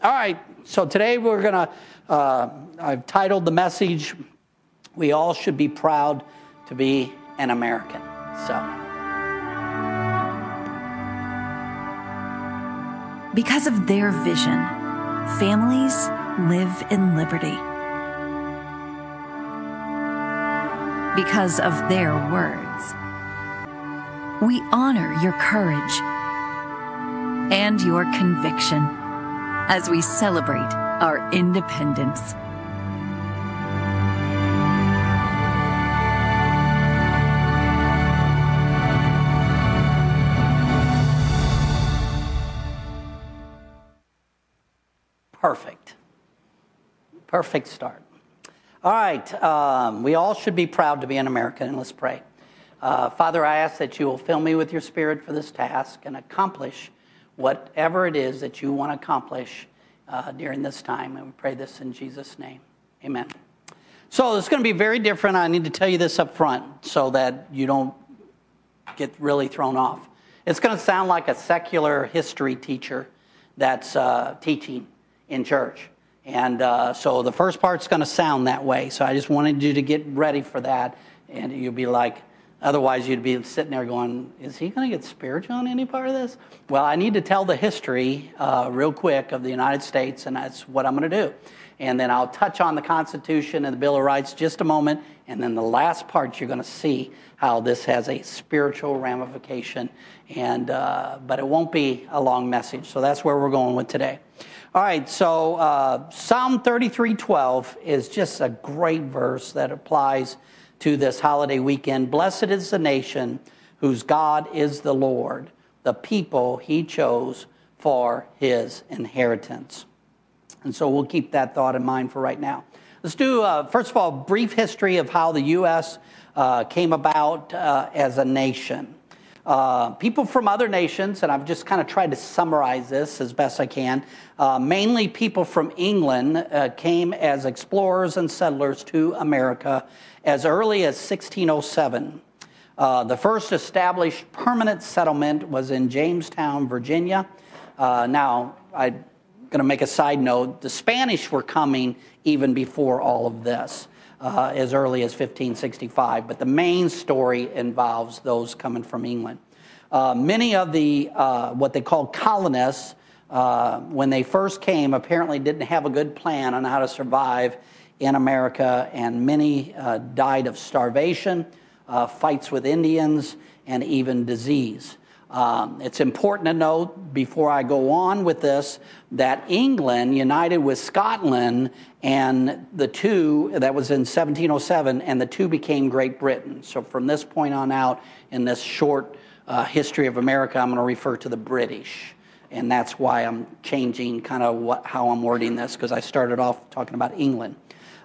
All right, so today we're going to, I've titled the message, We All Should Be Proud to Be an American. Because of their vision, families live in liberty. Because of their words, we honor your courage and your conviction as we celebrate our independence. Perfect start. All right, we all should be proud to be an American, and let's pray. Father, I ask that you will fill me with your spirit for this task and accomplish whatever it is that you want to accomplish during this time. And we pray this in Jesus' name. Amen. So it's going to be very different. I need to tell you this up front so that you don't get really thrown off. It's going to sound like a secular history teacher that's teaching in church. And so the first part's going to sound that way. So I just wanted you to get ready for that. And you'll be like, otherwise you'd be sitting there going, is he going to get spiritual on any part of this? Well, I need to tell the history real quick of the United States, and that's what I'm going to do. And then I'll touch on the Constitution and the Bill of Rights just a moment. And then the last part, you're going to see how this has a spiritual ramification. And but it won't be a long message. So that's where we're going with today. All right, so Psalm 33:12 is just a great verse that applies to this holiday weekend. Blessed is the nation whose God is the Lord, the people he chose for his inheritance. And so we'll keep that thought in mind for right now. Let's do, first of all, a brief history of how the U.S. Came about as a nation. People from other nations, and I've just kind of tried to summarize this as best I can, mainly people from England came as explorers and settlers to America as early as 1607. The first established permanent settlement was in Jamestown, Virginia. Now, I'm going to make a side note. The Spanish were coming even before all of this, as early as 1565. But the main story involves those coming from England. Many of the, what they call colonists, when they first came, apparently didn't have a good plan on how to survive in America, and many died of starvation, fights with Indians, and even disease. It's important to note, before I go on with this, that England united with Scotland, and the two, that was in 1707, and the two became Great Britain. So from this point on out, in this short history of America, I'm going to refer to the British. And that's why I'm changing kind of how I'm wording this, because I started off talking about England.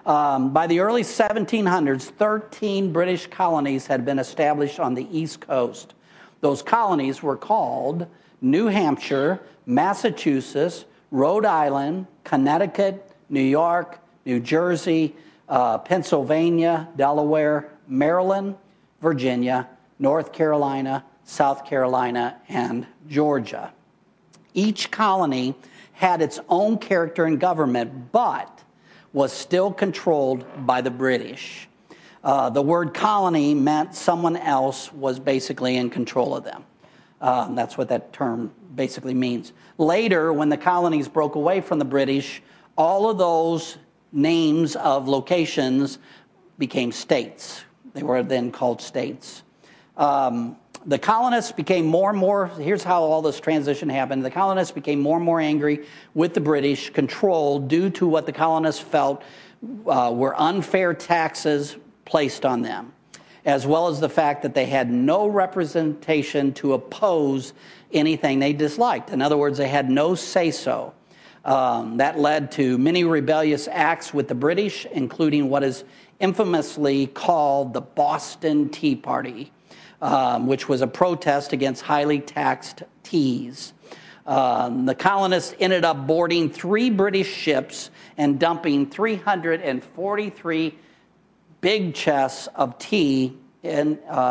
By the early 1700s, 13 British colonies had been established on the East Coast. Those colonies were called New Hampshire, Massachusetts, Rhode Island, Connecticut, New York, New Jersey, Pennsylvania, Delaware, Maryland, Virginia, North Carolina, South Carolina, and Georgia. Each colony had its own character and government, but was still controlled by the British. The word colony meant someone else was basically in control of them. That's what that term basically means. Later, when the colonies broke away from the British, all of those names of locations became states. They were then called states. The colonists became more and more, here's how all this transition happened. The colonists became more and more angry with the British control due to what the colonists felt were unfair taxes placed on them, as well as the fact that they had no representation to oppose anything they disliked. In other words, they had no say-so. That led to many rebellious acts with the British, including what is infamously called the Boston Tea Party, which was a protest against highly taxed teas. The colonists ended up boarding 3 British ships and dumping 343 big chests of tea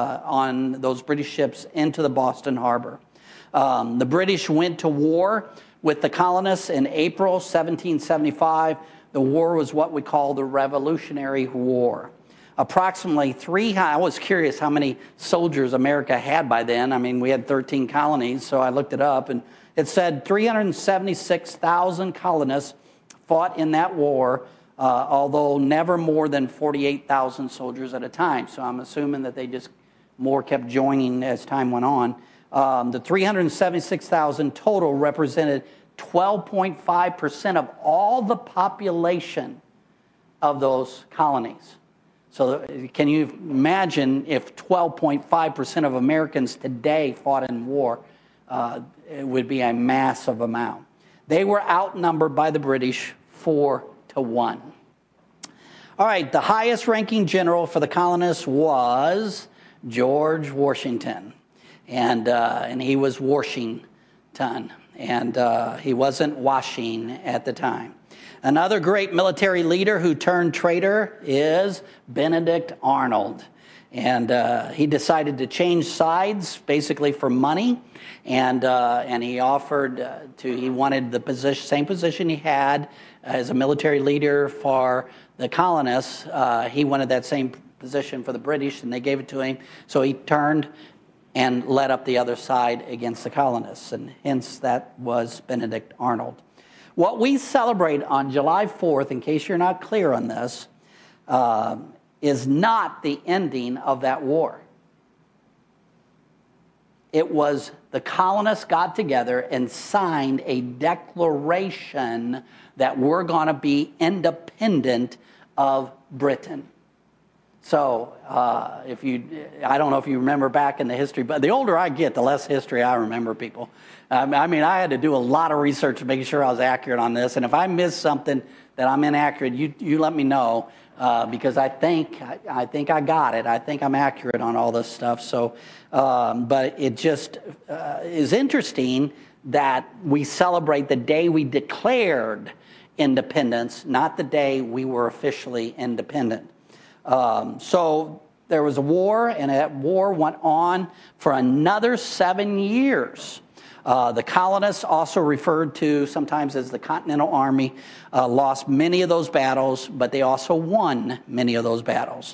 on those British ships into the Boston harbor. The British went to war with the colonists in April 1775. The war was what we call the Revolutionary War. Approximately I was curious how many soldiers America had by then. I mean, we had 13 colonies, so I looked it up, and it said 376,000 colonists fought in that war, although never more than 48,000 soldiers at a time. So I'm assuming that they just more kept joining as time went on. The 376,000 total represented 12.5% of all the population of those colonies. So can you imagine if 12.5% of Americans today fought in war? It would be a massive amount. They were outnumbered by the British 4-1. All right, the highest ranking general for the colonists was George Washington. And he was Washington. And he wasn't washing at the time. Another great military leader who turned traitor is Benedict Arnold. And he decided to change sides, basically for money. And he offered he wanted the same position he had as a military leader for the colonists. He wanted that same position for the British, and they gave it to him. So he turned and led up the other side against the colonists. And hence that was Benedict Arnold. What we celebrate on July 4th, in case you're not clear on this, is not the ending of that war. It was the colonists got together and signed a declaration that we're going to be independent of Britain. So I don't know if you remember back in the history, but the older I get, the less history I remember, people. I mean, I had to do a lot of research to make sure I was accurate on this. And if I miss something that I'm inaccurate, you let me know, because I think I got it. I think I'm accurate on all this stuff. So, but it just is interesting that we celebrate the day we declared independence, not the day we were officially independent. So there was a war, and that war went on for another 7 years. The colonists, also referred to sometimes as the Continental Army, lost many of those battles, but they also won many of those battles.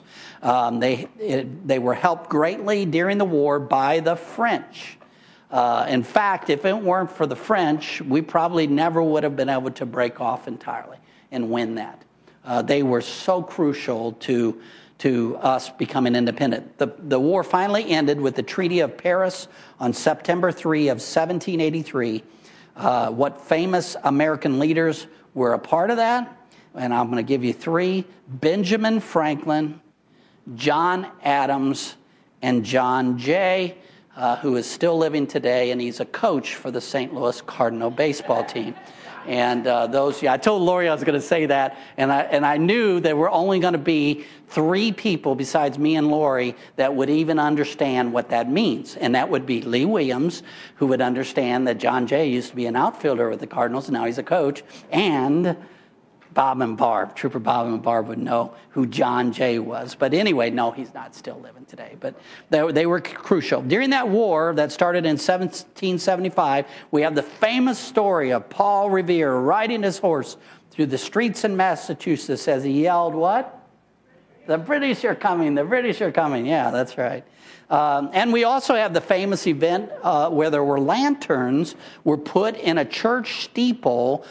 They were helped greatly during the war by the French. In fact, if it weren't for the French, we probably never would have been able to break off entirely and win that. They were so crucial to us becoming independent. The war finally ended with the Treaty of Paris on September 3 of 1783. What famous American leaders were a part of that? And I'm going to give you three: Benjamin Franklin, John Adams, and John Jay, who is still living today, and he's a coach for the St. Louis Cardinal baseball team. And I told Lori I was going to say that, and I knew there were only going to be three people besides me and Lori that would even understand what that means. And that would be Lee Williams, who would understand that John Jay used to be an outfielder with the Cardinals, and now he's a coach, and Bob and Barb, Trooper Bob and Barb would know who John Jay was. But anyway, no, he's not still living today. But they were crucial. During that war that started in 1775, we have the famous story of Paul Revere riding his horse through the streets in Massachusetts as he yelled, what? The British are coming, the British are coming. Yeah, that's right. And we also have the famous event where there were lanterns were put in a church steeple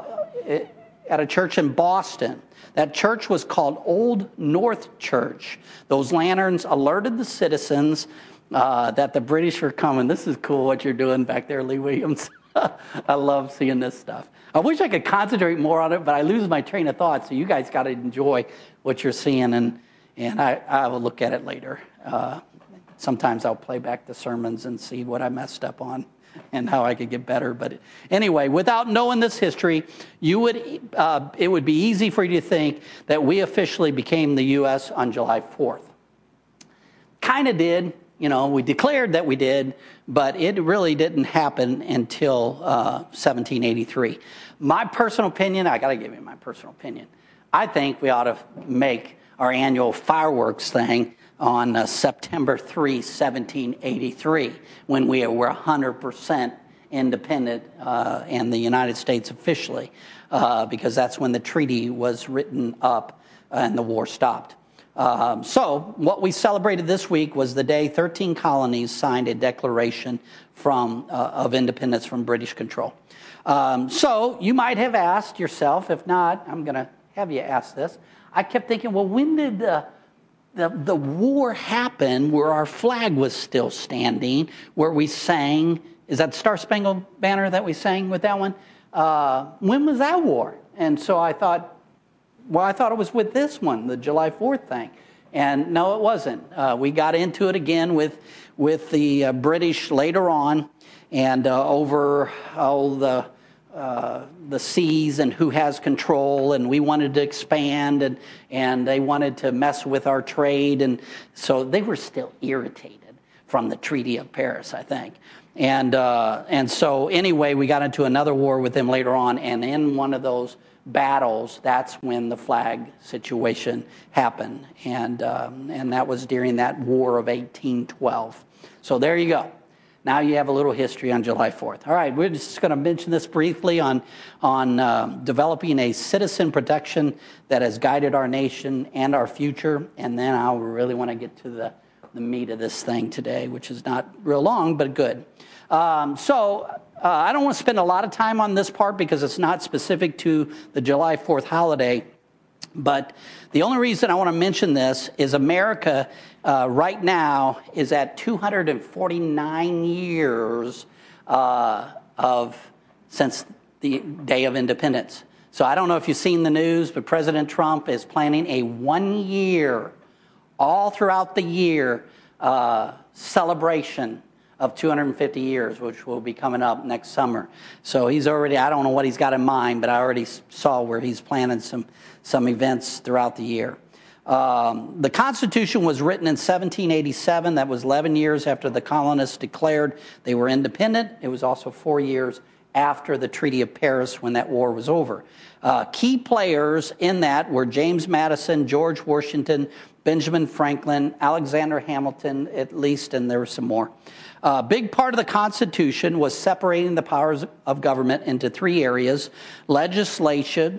at a church in Boston. That church was called Old North Church. Those lanterns alerted the citizens that the British were coming. This is cool what you're doing back there, Lee Williams. I love seeing this stuff. I wish I could concentrate more on it, but I lose my train of thought, so you guys got to enjoy what you're seeing, and I will look at it later. Sometimes I'll play back the sermons and see what I messed up on and how I could get better. But anyway, without knowing this history, it would be easy for you to think that we officially became the U.S. on July 4th. Kind of did. We declared that we did, but it really didn't happen until 1783. My personal opinion, I got to give you my personal opinion. I think we ought to make our annual fireworks thing on September 3, 1783, when we were 100% independent and the United States officially, because that's when the treaty was written up and the war stopped. So what we celebrated this week was the day 13 colonies signed a declaration of independence from British control. So you might have asked yourself, if not, I'm going to have you ask this. I kept thinking, well, when did the war happen where our flag was still standing, where we sang? Is that Star Spangled Banner that we sang with that one? When was that war? And so I thought, well, I thought it was with this one, the July 4th thing. And no, it wasn't. We got into it again with the British later on, and over the seas and who has control, and we wanted to expand, and they wanted to mess with our trade, and so they were still irritated from the Treaty of Paris, I think. And so anyway, we got into another war with them later on, and in one of those battles, that's when the flag situation happened, and that was during that War of 1812. So there you go. Now you have a little history on July 4th. All right, we're just going to mention this briefly on developing a citizen protection that has guided our nation and our future, and then I really want to get to the meat of this thing today, which is not real long, but good. I don't want to spend a lot of time on this part because it's not specific to the July 4th holiday, but the only reason I want to mention this is America right now is at 249 years since the Day of Independence. So I don't know if you've seen the news, but President Trump is planning a 1 year, all throughout the year, celebration of 250 years, which will be coming up next summer. So he's already, I don't know what he's got in mind, but I already saw where he's planning some events throughout the year. The Constitution was written in 1787. That was 11 years after the colonists declared they were independent. It was also 4 years after the Treaty of Paris when that war was over. Key players in that were James Madison, George Washington, Benjamin Franklin, Alexander Hamilton, at least, and there were some more. A big part of the Constitution was separating the powers of government into three areas: legislature,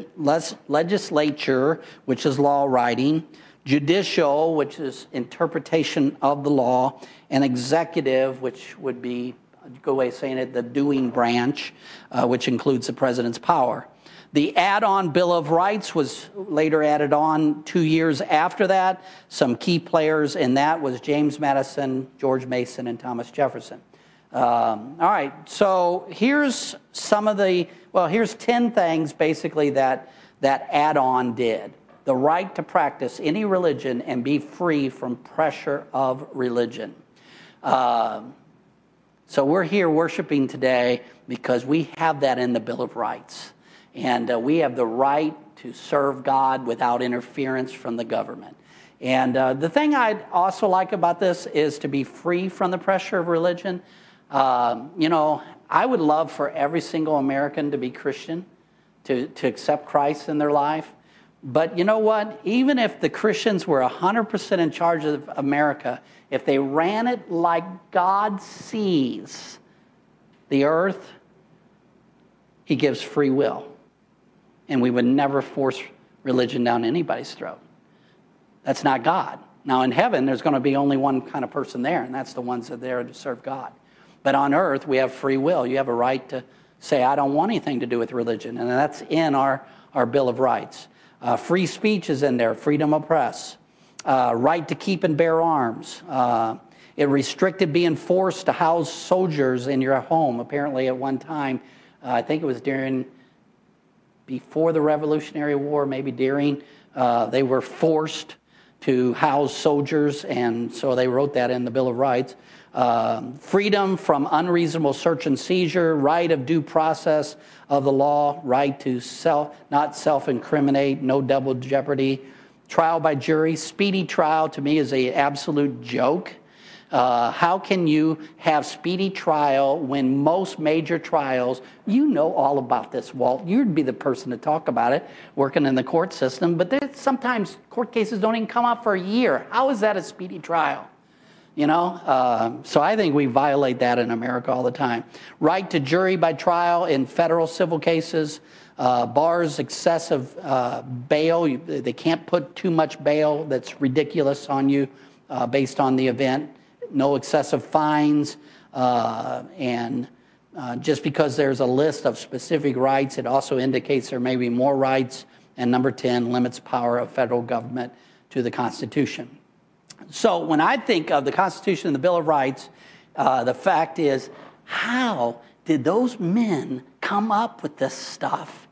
which is law writing; judicial, which is interpretation of the law; and executive, which would be, a good way of saying it, the doing branch, which includes the president's power. The add-on Bill of Rights was later added on 2 years after that. Some key players in that was James Madison, George Mason, and Thomas Jefferson. All right, so here's here's 10 things basically that add-on did. The right to practice any religion and be free from pressure of religion. So we're here worshiping today because we have that in the Bill of Rights. And we have the right to serve God without interference from the government. And the thing I'd also like about this is to be free from the pressure of religion. I would love for every single American to be Christian, to accept Christ in their life. But you know what? Even if the Christians were 100% in charge of America, if they ran it like God sees the earth, He gives free will. And we would never force religion down anybody's throat. That's not God. Now, in heaven, there's going to be only one kind of person there, and that's the ones that are there to serve God. But on earth, we have free will. You have a right to say, I don't want anything to do with religion, and that's in our Bill of Rights. Free speech is in there, freedom of press, right to keep and bear arms. It restricted being forced to house soldiers in your home. Apparently, at one time, I think it was before the Revolutionary War, maybe during, they were forced to house soldiers, and so they wrote that in the Bill of Rights. Freedom from unreasonable search and seizure, right of due process of the law, right to not self-incriminate, no double jeopardy, trial by jury. Speedy trial, to me, is an absolute joke. How can you have speedy trial when most major trials, you know all about this, Walt. You'd be the person to talk about it, working in the court system, but sometimes court cases don't even come up for a year. How is that a speedy trial? So I think we violate that in America all the time. Right to jury by trial in federal civil cases, bars excessive bail. They can't put too much bail that's ridiculous on you based on the event. No excessive fines. And just because there's a list of specific rights, it also indicates there may be more rights. And number 10, limits power of federal government to the Constitution. So when I think of the Constitution and the Bill of Rights, the fact is, how did those men come up with this stuff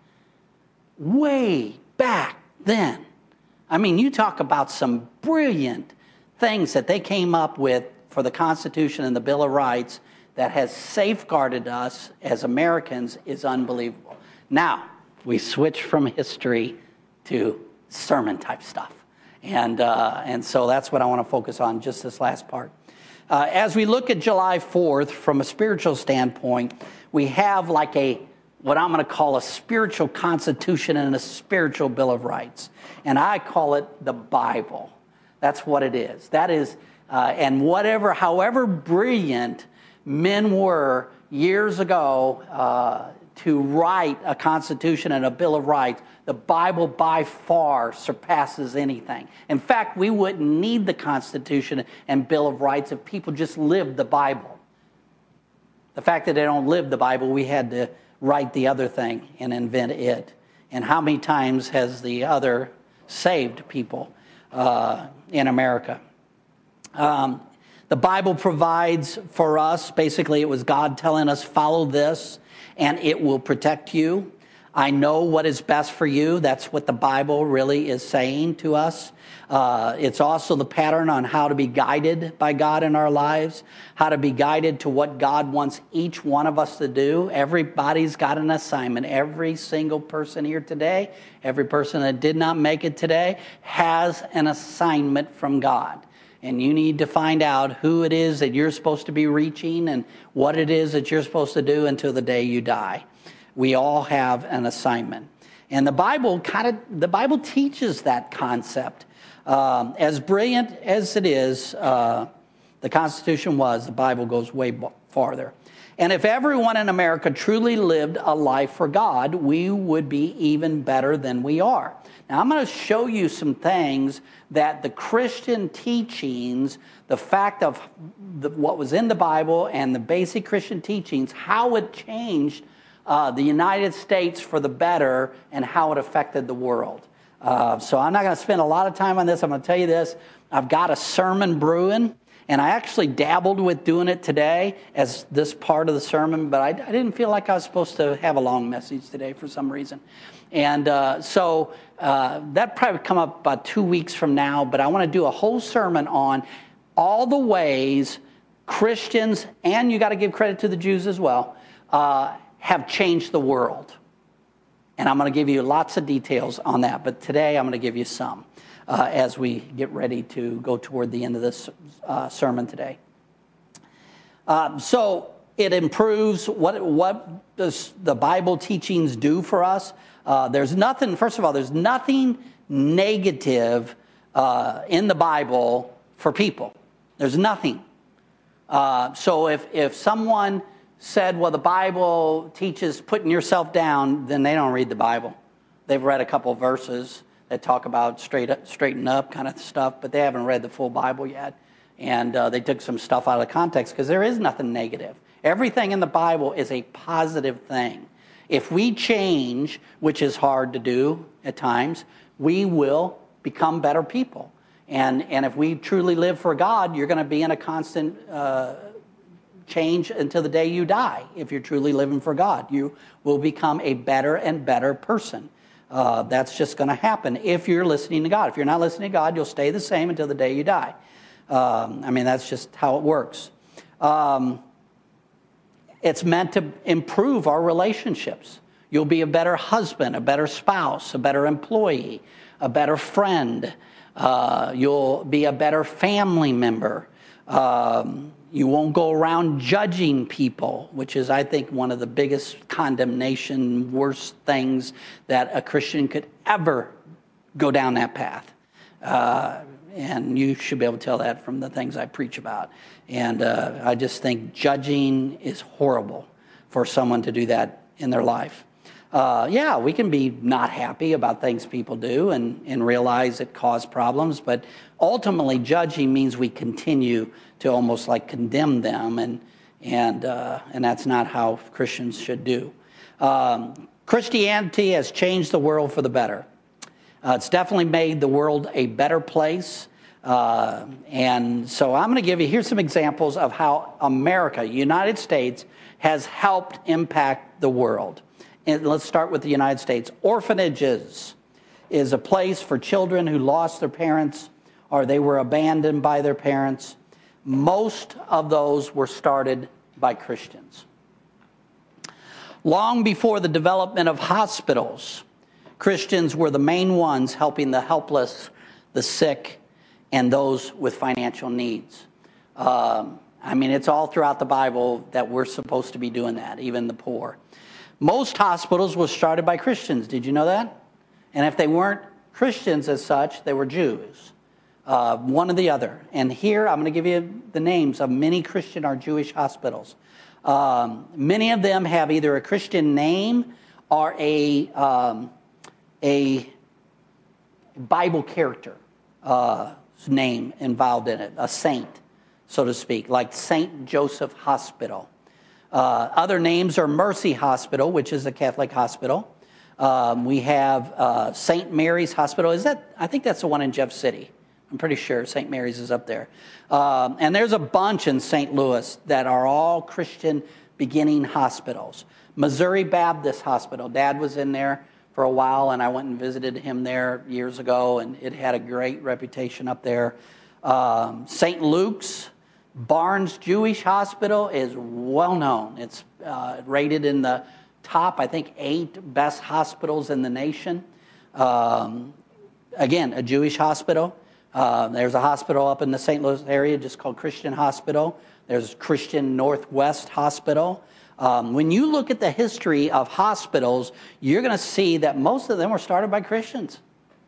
way back then? I mean, you talk about some brilliant things that they came up with for the Constitution and the Bill of Rights that has safeguarded us as Americans is unbelievable. Now, we switch from history to sermon-type stuff. And so that's what I want to focus on, just this last part. As we look at July 4th, from a spiritual standpoint, we have like what I'm going to call a spiritual constitution and a spiritual Bill of Rights. And I call it the Bible. That's what it is. That is, and however brilliant men were years ago to write a constitution and a Bill of Rights, the Bible by far surpasses anything. In fact, we wouldn't need the Constitution and Bill of Rights if people just lived the Bible. The fact that they don't live the Bible, we had to write the other thing and invent it. And how many times has the other saved people in America? The Bible provides for us, basically it was God telling us, follow this, and it will protect you. I know what is best for you. That's what the Bible really is saying to us. It's also the pattern on how to be guided by God in our lives, how to be guided to what God wants each one of us to do. Everybody's got an assignment. Every single person here today, every person that did not make it today, has an assignment from God. And you need to find out who it is that you're supposed to be reaching and what it is that you're supposed to do until the day you die. We all have an assignment. And the Bible teaches that concept. As brilliant as it is, the Constitution was, the Bible goes way farther. And if everyone in America truly lived a life for God, we would be even better than we are. Now, I'm going to show you some things that the Christian teachings, the fact of what was in the Bible and the basic Christian teachings, how it changed the United States for the better and how it affected the world. So I'm not going to spend a lot of time on this. I'm going to tell you this. I've got a sermon brewing, and I actually dabbled with doing it today as this part of the sermon, but I didn't feel like I was supposed to have a long message today for some reason. And so that probably come up about 2 weeks from now, but I want to do a whole sermon on all the ways Christians, and you got to give credit to the Jews as well, have changed the world. And I'm going to give you lots of details on that, but today I'm going to give you some as we get ready to go toward the end of this sermon today. So it improves. What does the Bible teachings do for us? There's nothing, first of all, there's nothing negative in the Bible for people. There's nothing. So if someone said, well, the Bible teaches putting yourself down, then they don't read the Bible. They've read a couple of verses that talk about straighten up kind of stuff, but they haven't read the full Bible yet. And they took some stuff out of context because there is nothing negative. Everything in the Bible is a positive thing. If we change, which is hard to do at times, we will become better people. And if we truly live for God, you're going to be in a constant change until the day you die. If you're truly living for God, you will become a better and better person. That's just going to happen if you're listening to God. If you're not listening to God, you'll stay the same until the day you die. That's just how it works. It's meant to improve our relationships. You'll be a better husband, a better spouse, a better employee, a better friend. You'll be a better family member. You won't go around judging people, which is, I think, one of the biggest condemnation, worst things that a Christian could ever go down that path. And you should be able to tell that from the things I preach about. And I just think judging is horrible for someone to do that in their life. Yeah, we can be not happy about things people do and realize it caused problems, but ultimately judging means we continue to almost like condemn them, and that's not how Christians should do. Christianity has changed the world for the better. It's definitely made the world a better place. And so I'm going to give you, here's some examples of how America, United States, has helped impact the world. And let's start with the United States. Orphanages is a place for children who lost their parents or they were abandoned by their parents. Most of those were started by Christians. Long before the development of hospitals, Christians were the main ones helping the helpless, the sick, and those with financial needs. It's all throughout the Bible that we're supposed to be doing that, even the poor. Most hospitals were started by Christians. Did you know that? And if they weren't Christians as such, they were Jews. One or the other. And here I'm going to give you the names of many Christian or Jewish hospitals. Many of them have either a Christian name or a Bible character name involved in it, a saint, so to speak, like St. Joseph Hospital. Other names are Mercy Hospital, which is a Catholic hospital. We have St. Mary's Hospital. I think that's the one in Jeff City. I'm pretty sure St. Mary's is up there. And there's a bunch in St. Louis that are all Christian beginning hospitals. Missouri Baptist Hospital. Dad was in there for a while, and I went and visited him there years ago, and it had a great reputation up there. St. Luke's Barnes Jewish Hospital is well known. It's rated in the top, I think, 8 best hospitals in the nation. Again, a Jewish hospital. There's a hospital up in the St. Louis area just called Christian Hospital. There's Christian Northwest Hospital. When you look at the history of hospitals, you're going to see that most of them were started by Christians.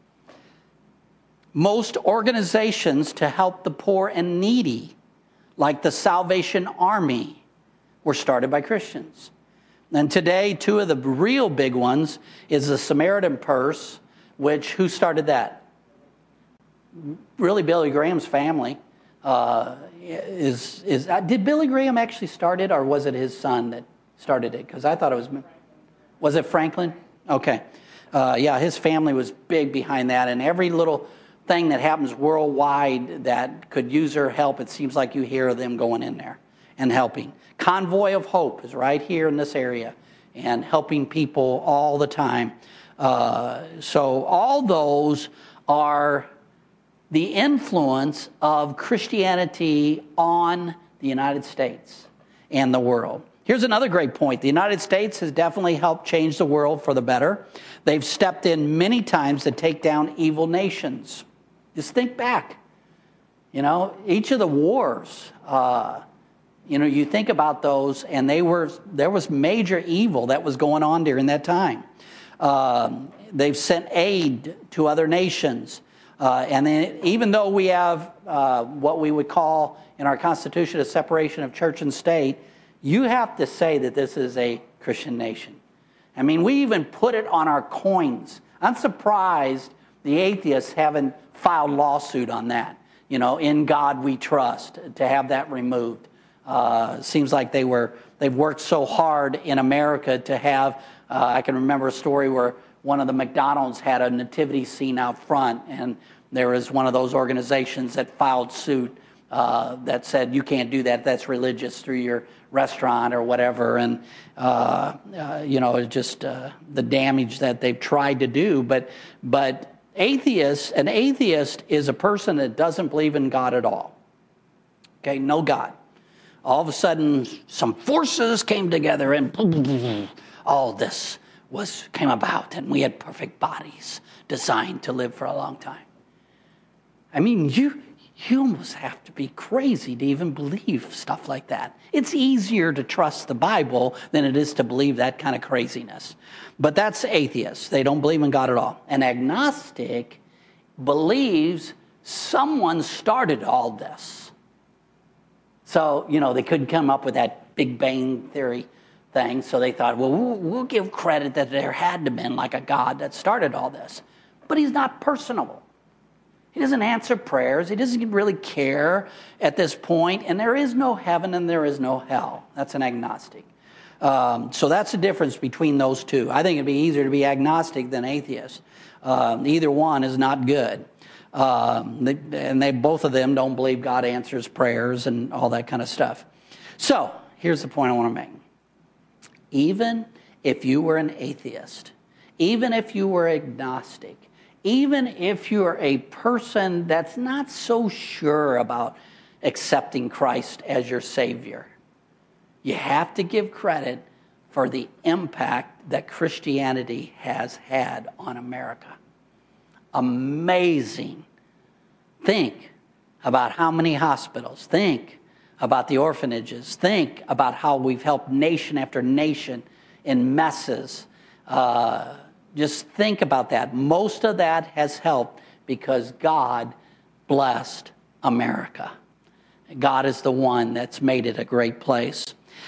Most organizations to help the poor and needy, like the Salvation Army, were started by Christians. And today, 2 of the real big ones is the Samaritan Purse, who started that? Really, Billy Graham's family. Did Billy Graham actually start it, or was it his son that started it? Because I thought it was it Franklin? Okay. His family was big behind that, and every little thing that happens worldwide that could use their help, it seems like you hear them going in there and helping. Convoy of Hope is right here in this area and helping people all the time. So all those are the influence of Christianity on the United States and the world. Here's another great point. The United States has definitely helped change the world for the better. They've stepped in many times to take down evil nations. Just think back. Each of the wars, you think about those, and there was major evil that was going on during that time. They've sent aid to other nations. And then even though we have what we would call in our Constitution a separation of church and state, you have to say that this is a Christian nation. We even put it on our coins. I'm surprised the atheists haven't filed lawsuit on that. In God we trust, to have that removed. Seems like they've worked so hard in America to have, I can remember a story where one of the McDonald's had a nativity scene out front, and there was one of those organizations that filed suit that said, you can't do that, that's religious, through your restaurant or whatever, and just the damage that they've tried to do. But an atheist is a person that doesn't believe in God at all. Okay, no God. All of a sudden, some forces came together and all this came about, and we had perfect bodies designed to live for a long time. You almost have to be crazy to even believe stuff like that. It's easier to trust the Bible than it is to believe that kind of craziness. But that's atheists. They don't believe in God at all. An agnostic believes someone started all this. So, they couldn't come up with that Big Bang Theory thing, so they thought, well, we'll give credit that there had to have been like a God that started all this. But he's not personable. He doesn't answer prayers. He doesn't really care at this point, and there is no heaven and there is no hell. That's an agnostic. So that's the difference between those two. I think it'd be easier to be agnostic than atheist. Either one is not good. They both of them don't believe God answers prayers and all that kind of stuff. So here's the point I want to make. Even if you were an atheist, even if you were agnostic, even if you're a person that's not so sure about accepting Christ as your Savior, you have to give credit for the impact that Christianity has had on America. Amazing. Think about how many hospitals. Think about the orphanages. Think about how we've helped nation after nation in messes. Just think about that. Most of that has helped because God blessed America. God is the one that's made it a great place.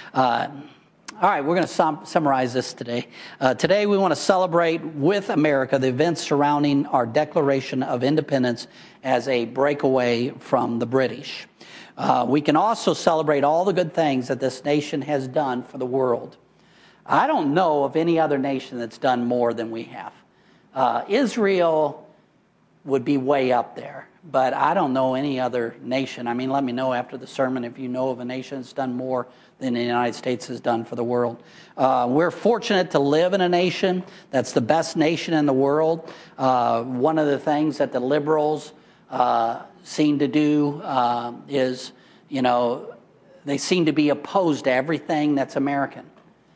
All right, we're going to summarize this today. Today we want to celebrate with America the events surrounding our Declaration of Independence as a breakaway from the British. We can also celebrate all the good things that this nation has done for the world. I don't know of any other nation that's done more than we have. Israel would be way up there, but I don't know any other nation. I mean, let me know after the sermon if you know of a nation that's done more than the United States has done for the world. We're fortunate to live in a nation that's the best nation in the world. One of the things that the liberals seem to do is, they seem to be opposed to everything that's American.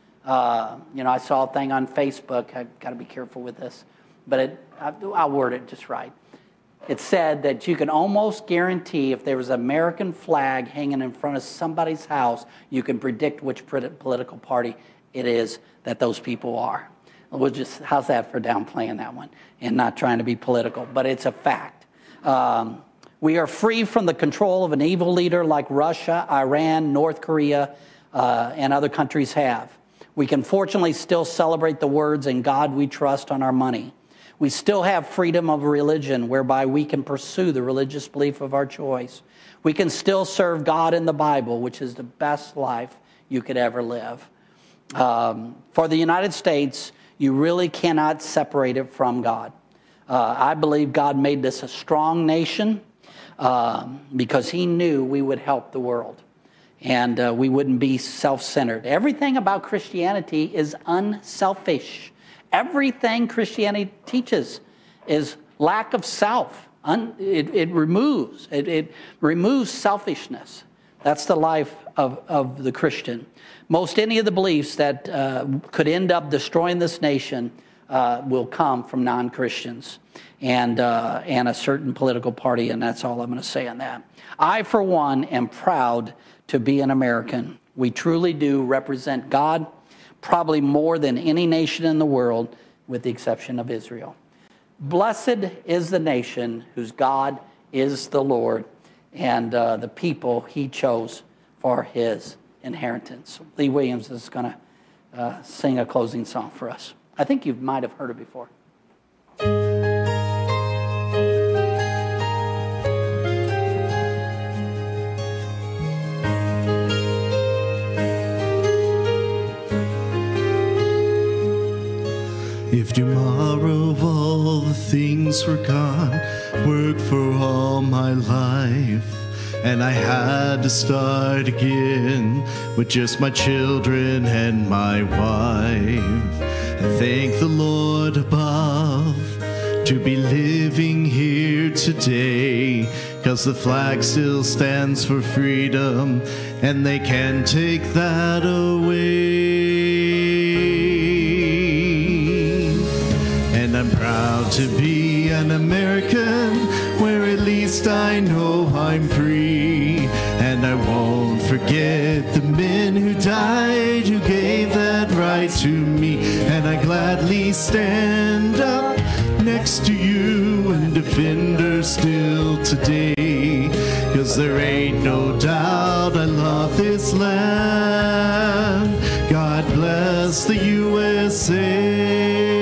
I saw a thing on Facebook. I've got to be careful with this, but I'll word it just right. It said that you can almost guarantee if there was an American flag hanging in front of somebody's house, you can predict which political party it is that those people are. How's that for downplaying that one and not trying to be political? But it's a fact. We are free from the control of an evil leader like Russia, Iran, North Korea, and other countries have. We can fortunately still celebrate the words "In God We Trust" on our money. We still have freedom of religion whereby we can pursue the religious belief of our choice. We can still serve God in the Bible, which is the best life you could ever live. For the United States, you really cannot separate it from God. I believe God made this a strong nation because he knew we would help the world. And we wouldn't be self-centered. Everything about Christianity is unselfish. Everything Christianity teaches is lack of self. It removes selfishness. That's the life of the Christian. Most any of the beliefs that could end up destroying this nation will come from non-Christians and a certain political party, and that's all I'm going to say on that. I, for one, am proud to be an American. We truly do represent God, probably more than any nation in the world, with the exception of Israel. Blessed is the nation whose God is the Lord, and the people he chose for his inheritance. Lee Williams is going to sing a closing song for us. I think you might have heard it before. If tomorrow all the things were gone, worked for all my life, and I had to start again with just my children and my wife, I thank the Lord above to be living here today, 'cause the flag still stands for freedom, and they can't take that away. And I'm proud to be an American, where at least I know I'm free. And I won't forget the men who died, who gave that right to me. And I gladly stand up next to you and defend our still today, 'cause there ain't no doubt I love this land. God bless the USA.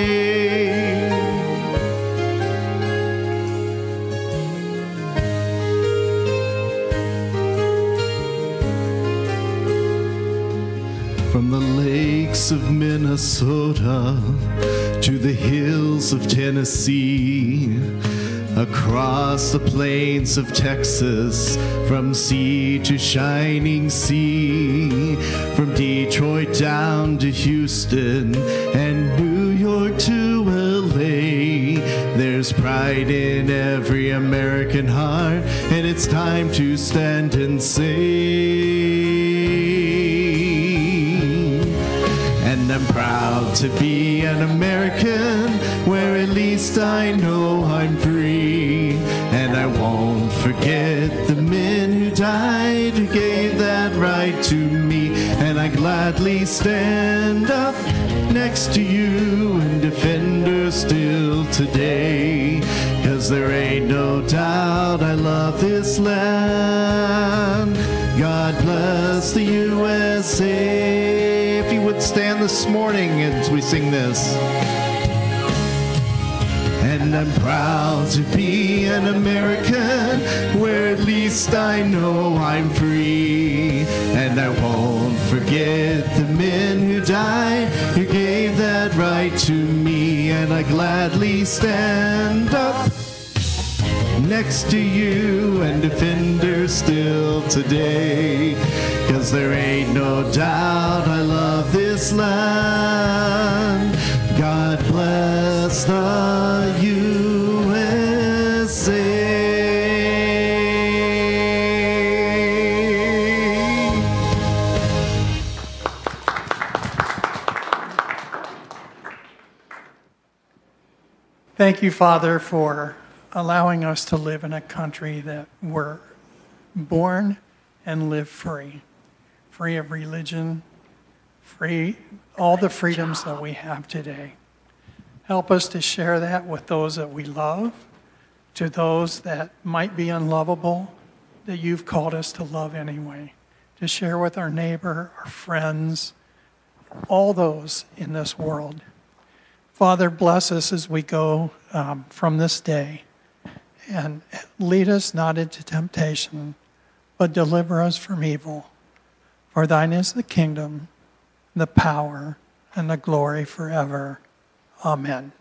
From the lakes of Minnesota to the hills of Tennessee, across the plains of Texas, from sea to shining sea, from Detroit down to Houston and New York to LA, there's pride in every American heart, and it's time to stand and say, and I'm proud to be an American, where at least I know I'm free. And I won't forget the men who died, who gave that right to me. And I gladly stand up next to you and defend her still today, 'cause there ain't no doubt I love this land. God bless the USA. If you would stand this morning as we sing this. And I'm proud to be an American, where at least I know I'm free. And I won't forget the men who died, who gave that right to me. And I gladly stand up next to you and defend her still today, 'cause there ain't no doubt I love this land. God bless the USA. Thank you, Father, for allowing us to live in a country that we're born and live free of religion, free, all the freedoms that we have today. Help us to share that with those that we love, to those that might be unlovable, that you've called us to love anyway, to share with our neighbor, our friends, all those in this world. Father, bless us as we go from this day, and lead us not into temptation, but deliver us from evil. For thine is the kingdom, the power, and the glory forever. Amen.